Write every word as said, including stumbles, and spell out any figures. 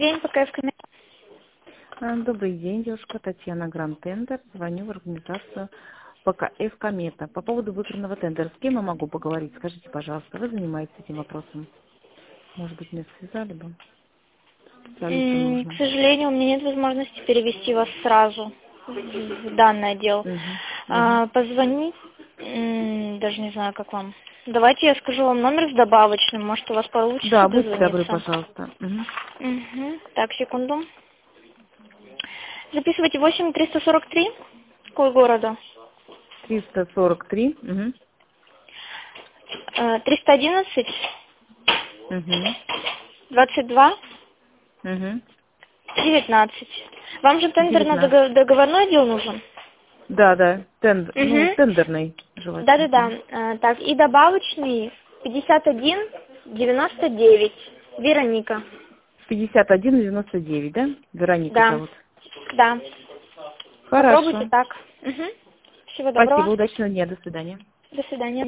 День, пока я в комментариях. А, Добрый день, девушка Татьяна Гранд Тендер. Звоню в организацию ПКФ Комета. По поводу выигранного тендера. С кем я могу поговорить? Скажите, пожалуйста, вы занимаетесь этим вопросом? Может быть, меня связали бы? Специалисту М, К нужно. сожалению, у меня нет возможности перевести вас сразу в в данный отдел. Угу. Угу. А, позвонить, м, даже не знаю, как вам. Давайте я скажу вам номер с добавочным, может, у вас получится Да, будьте добры, дозвониться. пожалуйста. Угу. Угу. Так, секунду. Записывайте восемь триста сорок три. Какой города? триста сорок три. Угу. Э, триста одиннадцать, Угу. двадцать два, Угу. девятнадцать. Вам же тендер на девятнадцать. дого- договорной отдел нужен? Да, да. Тендер. Ну, Угу. тендерный желательно. Да-да-да. Угу. Э, Так, и добавочный пятьдесят один девяносто девять. Вероника. пятьдесят один девяносто девять, да? Вероника Да. зовут. Да. Попробуйте Хорошо. так. Угу. Всего Спасибо, доброго. удачного дня, до свидания. До свидания.